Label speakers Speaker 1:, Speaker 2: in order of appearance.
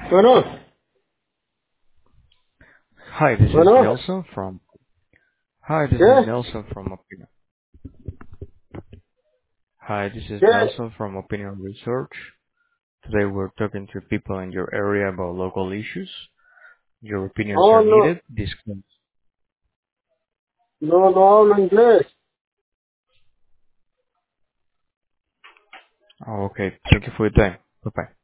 Speaker 1: Bueno,
Speaker 2: Hi, this is
Speaker 1: bueno,
Speaker 2: Nelson from. Hi, this is
Speaker 1: ¿qué?
Speaker 2: Nelson from Opinion. Hi, this is
Speaker 1: ¿Qué?
Speaker 2: Nelson from Opinion Research. Today we're talking to people in your area about local issues. Your opinions
Speaker 1: Oh,
Speaker 2: are
Speaker 1: no,
Speaker 2: needed. Disclaimer.
Speaker 1: no hablo inglés.
Speaker 2: Oh, okay. Thank you for your time. Bye bye.